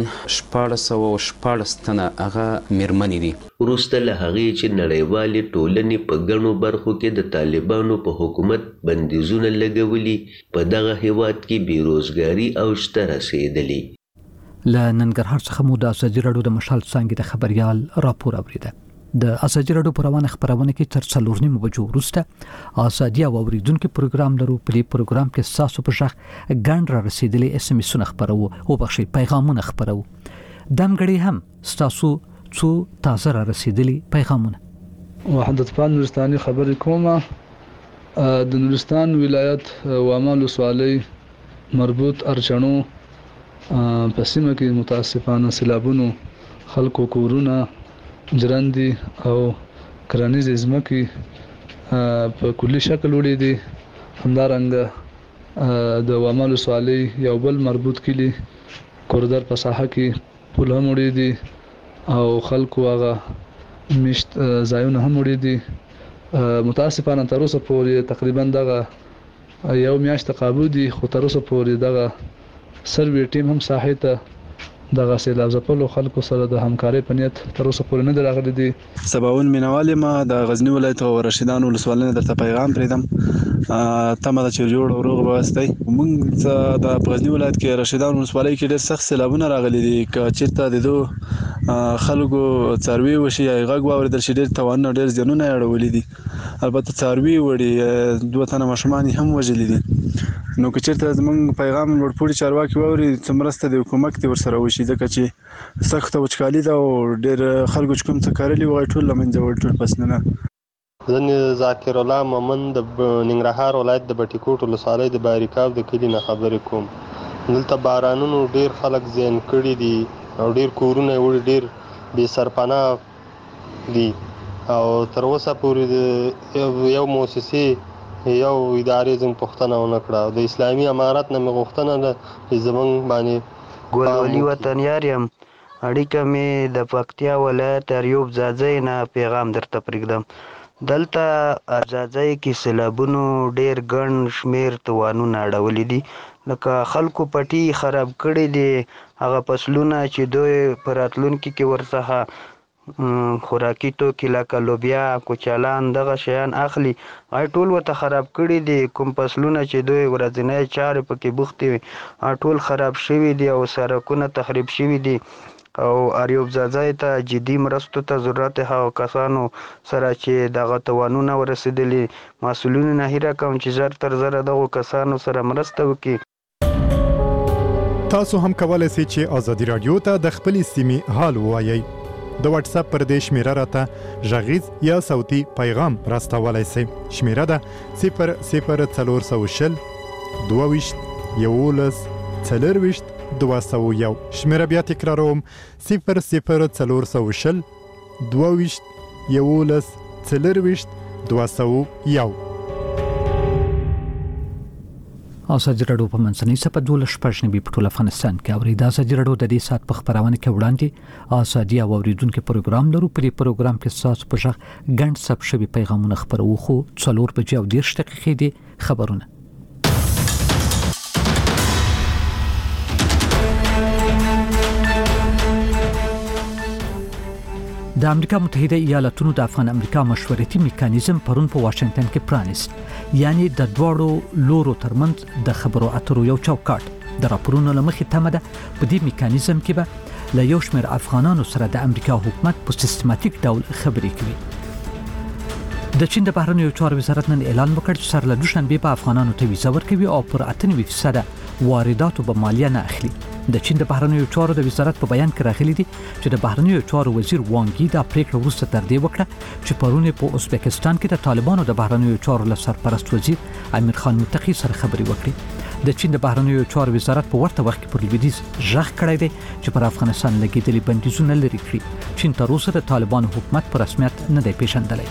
1414 تنه هغه میرمنې دي. وروسته له هغې چې نړیوالې ټولنې په ګڼو برخو کې د طالبانو په حکومت بندیزونه لګولي، په دغه هیواد کې بیروزګاري اوج ته رسېدلې. له ننګرهار څخه مو د ازادي راډیو د مشال څانګې د خبريال راپور اوریده. د ازادي راډیو په روانه خبرونه کې تر 4 بجو وروسته ازادي او اوریدونکو پروګرام لرو. په دې پروګرام کې تاسو په شخ ګڼ را رسیدلې اس ام اس خبرو او بخښي پیغامونه خبرو. دمګړي هم تاسو څو تازه را رسیدلې پیغامونه. وحدت پال نورستاني خبرې کومه. د نورستان ولایت وامل ولسوالۍ مربوط ارچنو په سیمه کې متاسفانه سیلابونو خلکو کورونه جرندي او کرنیز ځمکې په کلی شکل وړي دي. همدارنګه د وامل ولسوالۍ یو بل مربوط کلی کوردر په ساحه کې پول هم وړي دي او خلکو هغه مشت ځایونه هم وړي دي. متاسفانه تر اوسه پورې تقریبا دغه یو میاشت قابو دي، خو تر اوسه پورې دغه سروي ټیم هم ساحې ته دغه سیلاب ځپلو خلکو سره د همکارۍ په نیت تر اوسه پورې نه راغلي دي. سباون مینوال ما د غزنی ولایت او رشیدان ولسوالۍ درته پیغام پریدم تمه د چیرجوړ او روغ بوستای. موږ د غزنی ولایت کې رشیدان ولسوالۍ کې ډېر سخت سیلابونه راغلي دي، که چیرته د دوه خلکو څاروي وشي یا غږ واوریدل شي ډېر توان ډېر ځنونه اړولې دي. البته څاروي وړي 2 تنه ماشومان هم وژلي دي. نو که چیرته زمونږ پیغام لوړپوړي چارواکي واوري څه مرسته د حکومت کې ورسره وشي، ځکه چې سخته وچکالي ده او ډېر خلکو چې کوم څه کرلي وای ټول له منځه وړي، ټول فصلونه. زه ذاکر الله مومند د ننګرهار ولایت د بټي کوټ ولسوالۍ د باریکاو د کلي نه خبرې کوم. دلته بارانونو ډېر خلک زیان کړي دي او ډېر کورونه وړي ډېر بې سرپناه دي او تر اوسه پورې یو مؤسسې یو ادارې زموږ پوښتنه ونه کړه. د اسلامي امارت نه مې غوښتنه ده چې زموږ باندې ګلولي وطنیار یم. اړیکه مې د پکتیا ولایت ایوب ځاځی نه پیغام درته پرېږدم. دلته ځاځی کې سیلابونو ډېر ګڼ شمېر توانونه اړولي دي، لکه خلکو پټي خراب کړي دي. هغه فصلونه چې دوی په راتلونکي کې ورڅخه خوراکي توکي لکه لوبیا، کوچالان دغه شیان اخلي، ټول ورته خراب کړي دي. کوم فصلونه چې دوی ورځنی چارې پکې بوختې وي ټول خراب شوي دي او سړکونه تخریب شوي دي. او ایوب زاځای ته جدي مرستو ته ضرورت هغه کسانو سره چې دغه توانونه ورسېدلي مسؤلین نه هیره کوم چې زر تر زر دغه کسانو سره مرسته وکړي. تاسو هم کولای شئ چې آزادي رادیو ته د خپل سیمې حال ووایئ. د واتس اپ پر دې شمیره راته غږیز یا صوتي پیغام راستولای شئ. شمیره ده 00420 22 11 40 201. شمیره بیا تکراروم 00420 22 11 40 201. آزادي رادیو په منځنۍ صفحه 12 په ټول افغانستان کې اوري. د آزادي رادیو د دې سات په خبرونه کې وړاندې آزادي او اوریدونکو پروګرام لرو. په دې پروګرام کې تاسو په ژغ غند سب شوی پیغامونه خبرو خو 4 بجې او 10 دقیقې دي خبرونه. د امریکا متحده ایالاتونو د افغان امریکا مشورتي میکانیزم پرون په واشنگټن کې پرانیست. یعنی د دوړو لورو ترمنځ د خبرو اترو یو چوکاټ. د راپورونو لمخې تمه ده په دې میکانیزم کې به له یو شمېر افغانانو سره د امریکا حکومت په سیستماتیک ډول خبرې کوي. د چین د بهرنیو چارو وزارت نن اعلان وکړ چې سره له دوشنبه په افغانانو ته ویزه ورکوي او پر 98% وارداتو به مالیه نه اخلي. د چین د بهرنیو چارو د وزارت په بیان کې راغلي دي چې د بهرنیو چارو وزیر وانګي د پریکړه وروسته تر دې وکړه چې پرونه په ازبکستان کې د طالبانو د بهرنیو چارو له سرپرست وزیر امیر خان متقی سره خبرې وکړي. د چین د بهرنیو چارو وزارت په ورته وخت کې پر لویدیځ ژغ کړی دی چې پر افغانستان لګیدلي بندیزونه لري کړي. چین تر اوسه د طالبانو حکومت په رسمیت نه دی پیژندلی.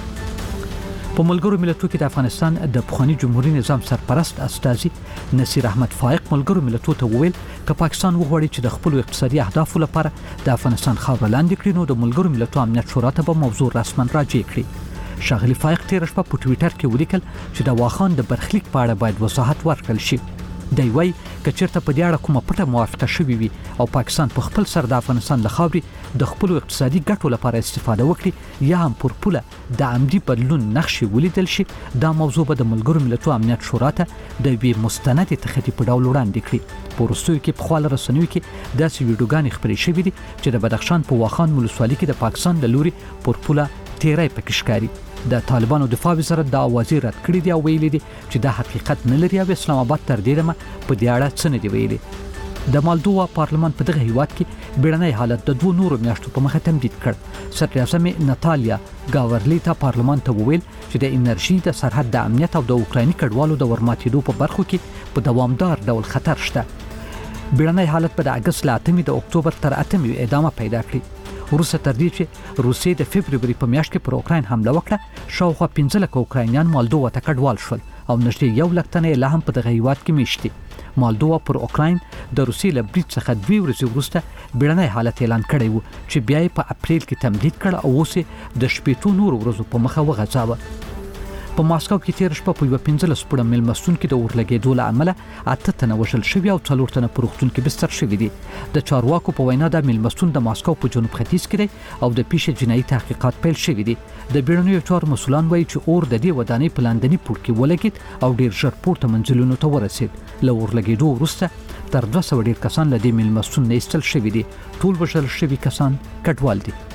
په ملګرو ملتونو کې د افغانستان د پخوانی جمهوریت نظام سرپرست استاذي نصیر احمد فائق ملګرو ملتونو ته وویل چې پاکستان وغواړي چې د خپل اقتصادي اهدافو لپاره د افغانستان خاور لاندې کړي نو د ملګرو ملتونو امنیت شورا ته به موضوع رسما راجع کړي. شاغلی فائق تیر شپه په ټوئیټر کې ولیکل چې د واخان د برخلیک په اړه باید وضاحت ورکړل شي. دی وایي که چېرته په دې اړه کومه پټه موافقه شوې وي او پاکستان په خپل سر د افغانستان له خاورې د خپل اقتصادي ګټو لپاره استفاده وکړي یا هم پر پوله د عمدي بدلون نښې ولیدل شي دا موضوع به د ملګرو ملتونو امنیت شورا ته د یوې مستندې تخطي په ډول وړاندې کړي. په وروستیو کې په خواله رسنیو کې داسې ویډیوګانې خپرې شوې دي چې د بدخشان په واخان ولسوالۍ کې د پاکستان له لوري پر پوله تیری پکې ښکاري. د طالبانو دفاع وزارت دا اوازې رد کړې دي او ویلي دي چې دا حقیقت نه لري او اسلام آباد تر دې دمه په دې اړه څه نه دی ویلي. د مالدووا پارلمان په دغه هیواد کې بیړنی حالت د 2 نورو میاشتو په مخه تمدید کړ. صدر اعظم ناتالیا گاورلی ته پارلمان ته وویل چې د انرژي د سرحد د امنیت او د اوکرایني کډوالو د ورماتېدو په برخو کې په دوامدار ډول خطر شته. بیړنی حالت په د اگست له 8 د اکتوبر تر 8 ادامه پیدا کړي. وروسته تر دې چې روسیې د فبروري په میاشت کې پر اوکراین حمله وکړه شاوخوا 15 لک اوکراینیان مالدووا ته کډوال شول او نږدې 1 لک تنه لا هم په دغه هیواد کې میشتي. مالدووا پر اوکراین د روسیې له برید څخه 2 ورځې وروسته بیړنی حالت اعلان کړی و چې بیا یې په اپریل کې تمدید کړ او اوس د 18 نورو ورځو په مخه وغځاوه. په ماسکو کې تیر شپه په 15 سپړم ملمستون کې د اورلګېدو له امله 8 تنه وژل شوي او 4 تنه په روغتون کې بستر شوي دي. د چارواکو په وینا د ملمستون د ماسکو په جنوب ختیځ کې دی او د پیښې جنایي تحقیقات پیل شوي دي. د بیړنیو چارو مسولان وایي چې اور د دې ودانۍ په لاندني پوړ کې ولګېد او ډیر ژر پورته منزلونو ته ورسېد. له اورلګېدو وروسته تر 200 ډیر کسان له دې ملمستون نه ایستل شوي دي. ټول وژل شوي کسان کډوال دي.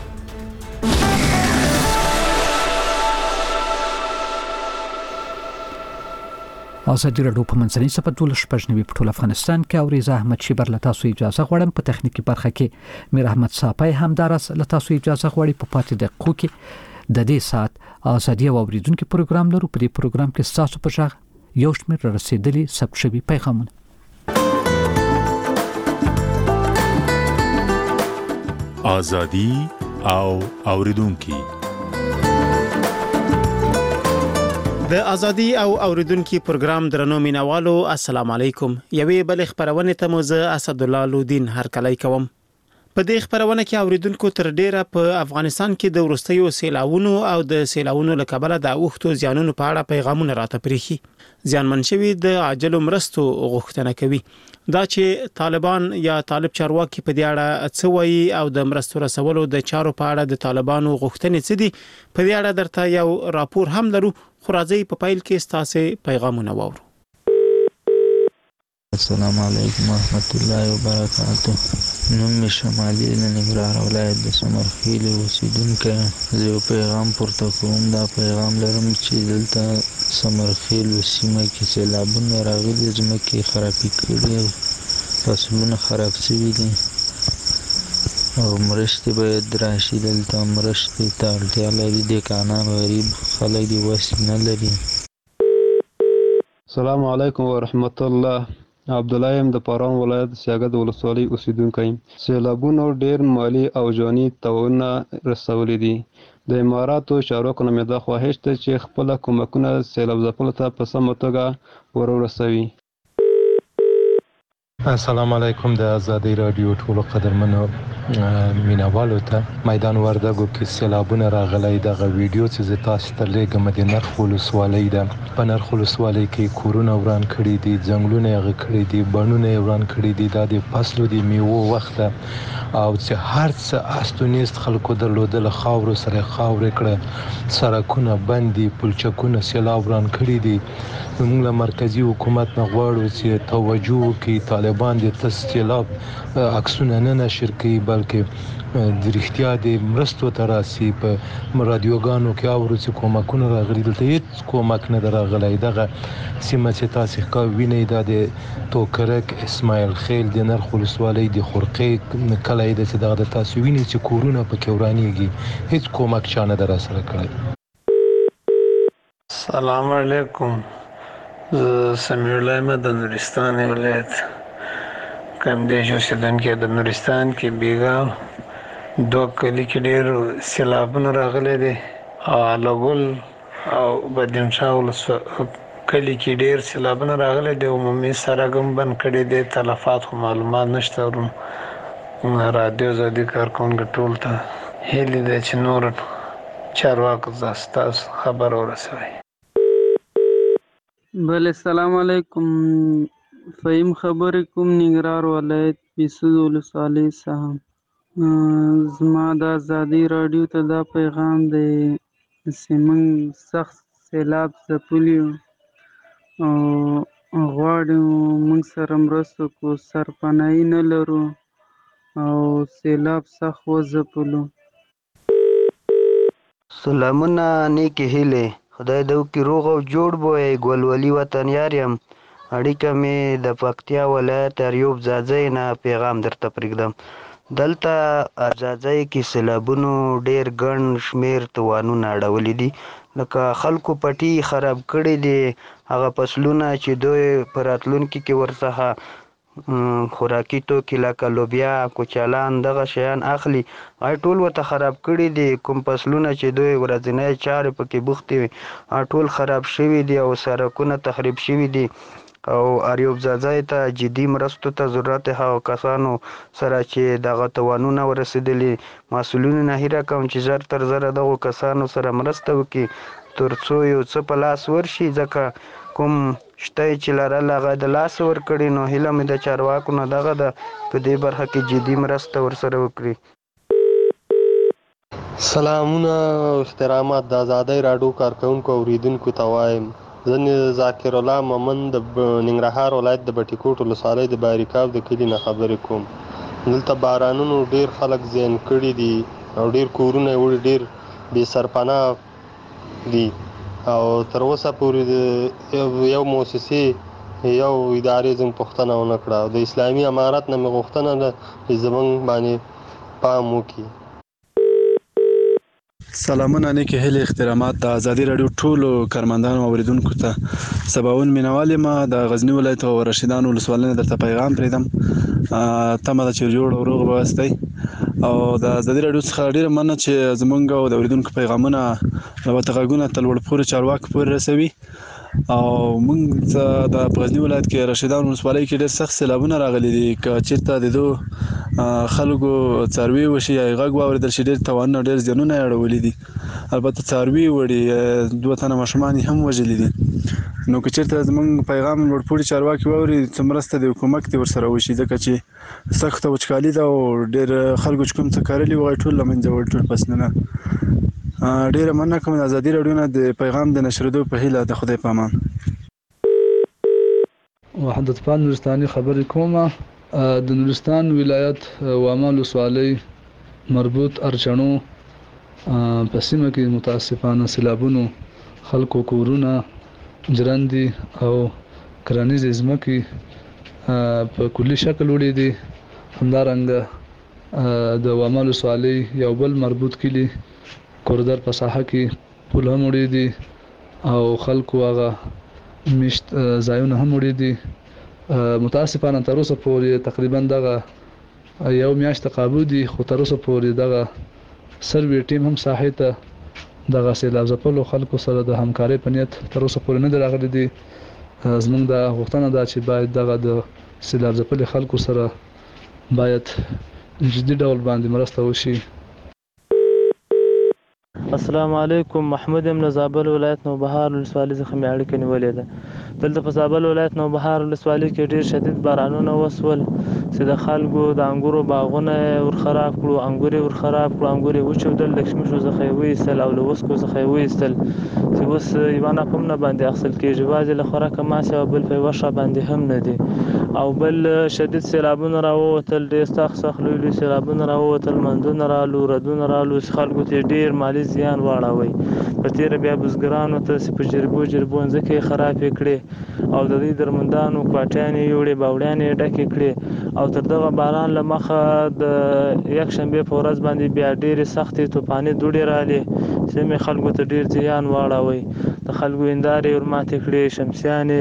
آزادي رادیو په منځنۍ صفحه 12 په ټول افغانستان کې او رضا احمد شیبر له تاسو اجازه غواړم. په تخنیکی برخه کې میر احمد صاحب همدارس له تاسو اجازه غواړي. په پاتې دقیقو کې د دې سات آزادي او اوریدونکو پروګرام لرو. په دې پروګرام کې تاسو په ژغ یو شمېر رسیدلي ثبت شوي پیغامونه. آزادي او اوریدونکو د ازادي او اوریدونکو پروګرام درنو مینوالو السلام علیکم. یوې بل خبرونه ته مو زه اسد الله لودین هرکلی کوم. په دې خبرونه کې اوریدونکو تر ډیره په افغانستان کې د ورستیو سیلاوونو او د سیلاوونو له کبله د اوښتو زیانونو په اړه پیغامونه راته پریخي. زیانمن شوي د عاجل مرستو غوښتنه کوي. دا چې طالبان یا طالب چارواکي په دې اړه څه وایي او د مرستو رسولو د چارو په اړه د طالبانو غوښتنې څه دي په دې اړه درته یو راپور هم لرو. خو راځي په پایل کې ستاسو پیغامونه واورو. السلام علیکم ورحمت الله وبرکاته. نوم مې شمالي د ننګرهار ولایت د سمرخیل اوسیدونکی یم. زه یو پیغام پورته کوم. دا پیغام لرم چې دلته سمرخیل سیمه کې سیلابونه راغلي، ځمکې خرابې کړي، فصلونه خراب شوي دي او مرستې باید راشي. دلته مرستې ته اړتیا لري. دیکانان غریب خلک دي، وس نه لري. السلام علیکم ورحمت الله. عبدالله یم د پاران ولایت سیاګد ولسوالۍ اوسیدونکی یم. سیلابونو ډیر مالی او جاني تاوانونه رسولي دي. د اماراتو چارواکو نه مې دا خواهش ده چې خپله کومکونه سیلاب ځپلو ته په سمه توګه ورسوي. السلام علیکم. د ازادي رادیو ټولو قدرمنو مینوالو ته میدان وردګو کې سیلابونه راغلی. دغه ویډیو چې زه تاسو ته لیږم د نرخ ولسوالۍ ده. په نرخ ولسوالۍ کې کورونه وران کړي دي، ځنګلونه یې کړي دي، بڼونه یې وران کړي دي. دا د فصلو د میوو وخت ده او چې هر څه استونیست خلکو درلودل، خاورو سره خاورې کړه، سړکونه بند دي، پلچکونه سیلاب وران کړي دي. موږ له مرکزي حکومت نه غواړو چې توجه وکړي. طالبان د سیلاب عکسونه نه نشر کوي بلکې د رښتیا د مرستو ته راسي. په رادیوګانو کې اورو چې کومکونه راغلي، دلته هیڅ کومک نه دی راغلی. دغه سیمه چې تاسې وینئ دا د توکرک، اسماعیل خیل، د نرخ ولسوالۍ د خرقې کلی ده چې دغه د تاسو وینئ چې کورونه پکې ورانېږي. هیڅ کومک چا نه دی راسره کړی. السلام علیکم. زه سمیع الله یم د نورستان ولایت کامدیش اوسیدونکی. د نورستان کې بیګا دوه کلي کې ډېر سیلابونه راغلي دي. الګل او بدینشاه کلي کې ډېر سیلابونه راغلي دي. عمومي سړک هم بند کړي دي. تلفات خو معلومات نشته. رادیو ازادي کارکوونکو ټول ته هیلې ده چې نور چارواکو ستاسو خبر ورسوي. بله السلام علیکم. فهیم خبرې کوم ننګرهار ولایت پیسود ولسوالۍ څخه. زما د ازادي راډیو ته دا پیغام دی چې موږ سخت سیلاب ځپلي او غواړو موږ سره مرسته وکړو. سرپناهي نه لرو او سیلاب سخت وځپلو. سلامونه، نیکې هیلې. خدای دې وکړي روغ او جوړ بوی. ګلولي وطن یار یم. اړیکه مې د پکتیا ولایت ایوب ځاځی نه پیغام درته پرېږدم. دلته ځاځی کې سیلابونو ډېر ګڼ شمېر توانونه اړولي دي. لکه خلکو پټي خراب کړي دي. هغه فصلونه چې دوی په راتلونکي کې ورڅخه خوراکي توکي لکه لوبیا، کوچالان، دغه شیان اخلي، ټول ورته خراب کړي دي. کوم فصلونه چې دوی ورځنی چارې پکې بوختې وي ټول خراب شوي دي او سړکونه تخریب شوي دي. او ایوب ځاځی ته جدي مرستو ته ضرورت هغه کسانو سره چې دغه توانونه ورسېدلي. مسؤلینو نه هیله کوم چې زر تر زره دغو کسانو سره مرسته وکړي تر څو یو څه په لاس ورشي. ځکه کوم شته چې لرل هغه د لاس ورکړي. نو هیله مې د چارواکو نه دغه ده په دې برخه کې جدي مرسته ورسره وکړي. سلامونه او احترامات. د ازادۍ راډیو کارکوونکو اوریدونکو ته وایم، زه ذاکر الله مومن د ننګرهار ولایت د بټي کوټ ولسوالۍ د باریکاو د کلي نه خبرې کوم. دلته بارانونو ډیر خلک زیان کړي دي او ډیر کورونه یې وړي، ډیر بې سرپناه دي او تر اوسه پورې یو مؤسسې یو ادارې زموږ پوښتنه ونه کړه. او د اسلامي امارت نه مې غوښتنه ده چې زموږ باندې پام وکړي. سلامونه، نیکې هیلې، احترامات. د ازادي راډیو ټولو کارمندانو او اوریدونکو ته سباون مینوال یم. د غزني ولایت او رشیدان ولسوالۍ درته پیغام پرېږدم. تمه ده چې جوړ او روغ به واستئ. او د ازادي راډیو څخه ډېره مننه چې زموږ او د اوریدونکو پیغامونه البته غږونه تر لوړ پورې چارواکو پورې رسوي. او موږ د غزني ولایت کې رشیدان ولسوالۍ کې ډېر سخت سیلابونه راغلي دي. که چېرته د دو خلکو څاروي وشي یا غږ واورېدل شي ډېر تاوانونه ډېر زیانونه یې اړولي دي. البته څاروي وړي 2 تنه ماشومان هم وژلي دي. نو که چېرته زموږ پیغام لوړپوړي چارواکي واوري څه مرسته دې کومک دې ورسره وشي، ځکه چې سخته وچکالي ده او ډېر خلکو چې کوم څه کرلي وو ټول له منځه وړي، ټول فصلونه. ډېره مننه کوم د ازادي راډیو نه د پیغام د نشرېدو په هیله. د خدای په امان. وحدت پال نورستاني خبرې کوم. د نورستان ولایت واما ولسوالۍ مربوط ارچڼو په سیمه کې متاسفانه سیلابونو خلکو کورونه جرندي او کرنیزې ځمکې په کلي شکل وړي دي. همدارنګه د واما ولسوالۍ یو بل مربوط کلي کوردر په ساحه کې پل هم وړي دي او خلکو هغه مشت ځایونه هم وړي دي. متاسفانه تر اوسه پورې تقریبا دغه یو میاشت تقابو دي، خو تر اوسه پورې دغه سروې ټیم هم ساحې ته دغه سیلاب ځپلو خلکو سره د همکارۍ په نیت تر اوسه پورې نه دی راغلی دي. زموږ دا غوښتنه ده چې باید دغه د سیلاب ځپلي خلکو سره باید جدي ډول باندې مرسته وشي. السلام علیکم. محمود یم له زابل ولایت نوبهار ولسوالۍ څخه مې اړیکه نیولې ده. دلته په زابل ولایت نوبهار ولسوالۍ کې ډېر شدید بارانونه وسول چې د خلکو د انګورو باغونه ورخراب کړو، انګور یې ورخراب کړو، انګور یې وچودل، له کشمشو څخه یې وایستل او له وسکو څخه یې وایستل چې اوس یوه ناپ هم نه باندې اخیستل کېږي. بعضې له خوراکه ماسې او بل په یوه ښه باندې هم نه دي. او بل شدید سیلابونه راووتل، ډېر سخت لوی لوی سیلابونه راووتل، مندونه رالو، ردونه رالو چې خلکو ته ډېر مالي زیان واړوي. په تېره بیا بزګرانو ته چې په جربو ځمکې یې خرابې کړې او د دوی درمندانو کوټیانې یوړې، باوړیانې یې ډکې کړې. او تر دغه باران له مخه د یکشنبې په ورځ باندې بیا ډېرې سختې طوفاني دوړې رالې چې مې خلکو ته ډېر زیان واړوي. د خلکو هندارې ورماتې کړې، شمسیانې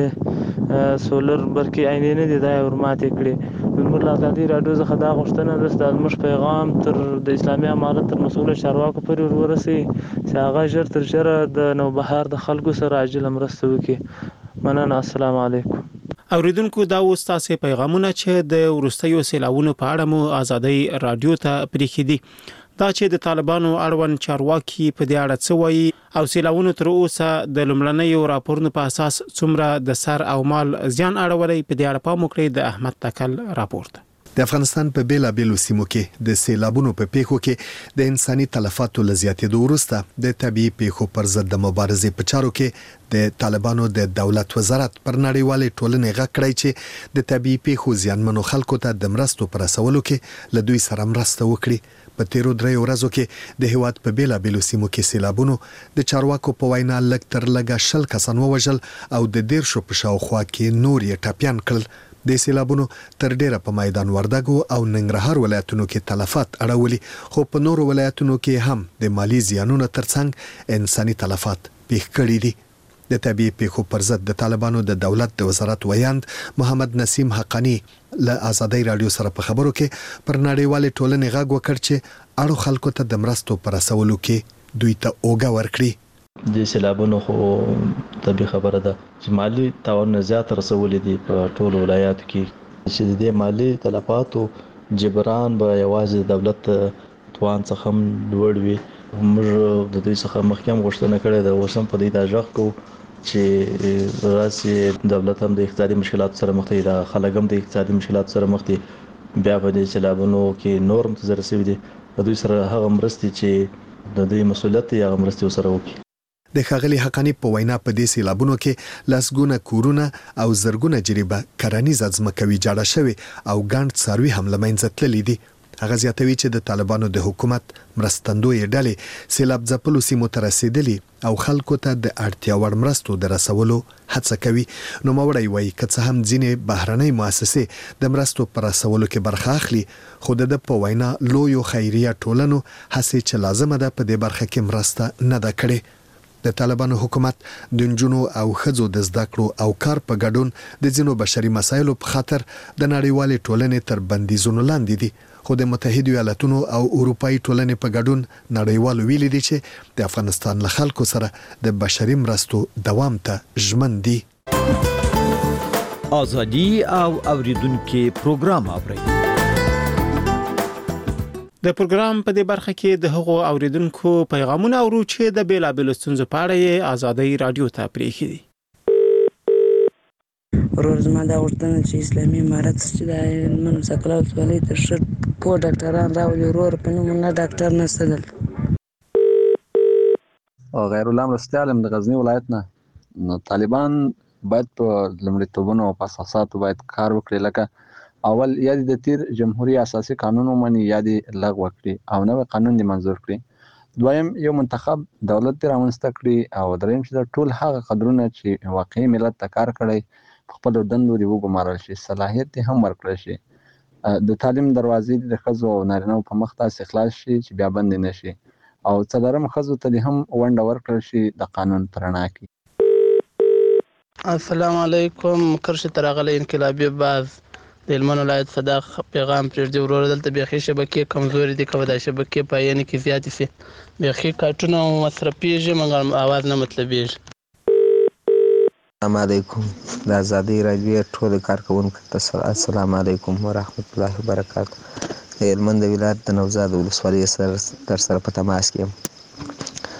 سولر برقي عینې نه دي دا یې ورماتې کړې. زموږ له ازادي راډیو څخه دا غوښتنه ده چې دا زموږ پیغام تر د اسلامي امارت تر مسؤله چارواکو پورې ورسوي چې هغه ژر تر ژره د نوبهار د خلکو سره عاجله مرسته وکړي. مننه. السلام علیکم. اوریدونکو دا اوس تاسو پیغامونه چې د وروستیو سیلابونو په اړه مو ازادي رادیو ته پریښي دي. دا چې د طالبانو اړوند چارواکي په دې اړه څه وایي او سیلابونو تر اوسه د لومړنیو راپورونو په اساس څومره د سر او مال زیان اړولې په دې اړه پام وکړئ. د احمد تکل راپورټ. د افغانستان په بیلابیلو سیمو کې د سیلابونو په پیښو کې د انساني تلفاتو لزیاتېدو وروسته د طبيعي پیښو پر ضد د مبارزې په چارو کې د طالبانو د دولت وزارت پر نړیوالې ټولنې غږ کړی چې د طبيعي پیښو زیانمنو خلکو ته د مرستو پر رسولو کې له دوی سره مرسته وکړي. په تیرو 3 ورځو کې د هیواد په بیلابیلو سیمو کې سیلابونو د چارواکو په وینا لږ تر لږه 20 کسان ووژل او د 10 په شاوخوا کې نور یې ټاپیان کړل. د سیلابونو تر ډیره په میدان وردګو او ننګرهار ولایتونو کې تلفات اړولي، خو په نورو ولایتونو کې هم د مالی زیانونو ترڅنګ انساني تلفات پیښ کړي دي. د طبيعي پیښو پر ضد د طالبانو د دولت د وزارت ویاند محمد نسیم حقانی له ازادي رادیو سره په خبرو کې پر نړیوالې ټولنې غږ وکړ چې اړو خلکو ته د مرستو پر رسولو کې دوی ته اوګه ورکړي. د سیلابونو خو طبي خبره ده چې مالی تاوان زیات رسولې دي په ټولو ولایاتو کې چې د مالی تلفاتو جبران به یوازې دولت توان څخه لوړ وي. موږ د دوی څخه مخکې هم غوښتنه کړې ده، اوس هم په دې تاجق کو چې راسي دولت هم د اقتصادي مشکلاتو سره مخ دي، د خلک هم د اقتصادي مشکلاتو سره مخ دي. بیا په دې سیلابونو کې نور متضرر شوي دي، دوی سره هغه مرستې چې د دوی مسؤلیت یې هغه مرستې سره وکړي. د ښاغلي حقانی په وینا په دې سیلابونو کې لسګونه کورونه او زرګونه جریبه کرنیزه ځمکه ویجاړه شوې او ګڼ څاروي هم له منځه تللي دي. هغه زیاتوي چې د طالبانو د حکومت مرستندوی ډلې سیلاب ځپلو سیمو ته رسیدلي او خلکو ته د اړتیا وړ مرستو د رسولو هڅه کوي. نو موري وایي که څه هم ځینې بهرنۍ مؤسسې د مرستو پر رسولو کې برخه اخلي، خو د په وینا لویو خیریه ټولنو هڅې چې لازمه ده په دې برخه کې مرسته نه ده کړې. د طالبانو حکومت د نجونو او ښځو د زده کړو او کار په ګډون د ځینو بشري مسایلو په خاطر د نړیوالې ټولنې تر بندیزونو لاندې دي، خو د متحده ایالاتونو او اروپאי ټولنې په ګډون نړیوالو ویلي دي چې د افغانستان له خلکو سره د بشري مرستو دوام ته ژمن دي. ازادي او اوریدونکو پروګرام اوري. د پروګرام په دې برخه کې د هغو اوریدونکو پیغامونه اورو چې د بیلابیلو ستونزو په اړه یې ازادي رادیو ته پریښي دي. ورور زما دا غوښتنه چې اسلامي امارت چې د هلمند مسکله ولسوالۍ ته ښه پوه ډاکټران راولي. ورور په نوم نه ډاکټر نشته دلته. غیر الله مرستیال د غزنی ولایت نه. طالبان باید په لومړیتوبونو او په اساساتو باید کار وکړي. لکه اول یا د تیر جمهوریت اساسي قانون ومني یا د لغوه کړي او نوی قانون د منظور کړي. دویم یو منتخب دولت دی رامنځته کړي او دریم چې د ټول هغه قدرونه چې واقعي ملت ته کار کړی په خپلو دندو دې وګمارل شي، صلاحیت یې هم ورکړل شي. د تعلیم دروازې د ښځو او نارینه‌و په مخ داسې خلاص شي چې بیا بندې نه شي. او څلورم ښځو ته دې هم ونډه ورکړل شي د قانون په رڼا کې. السلام علیکم. کرښې ته راغلی انقلابي باز د هلمند ولایت صداق پیغام پرېږدي. وروره دلته بیخي شبکې کمزورې دي، که به دا شبکې په عین کې زیاتې سي بیخي کاټونه مصرفېږي مګر اواز نه مطلبېږي. السلام علیکم. د ازادۍ راډیو ټولو کارکوونکو ته السلام علیکم ورحمت الله وبرکاته. د هلمند ولایت د نوزاد ولسوالۍ در سره په تماس کې یم.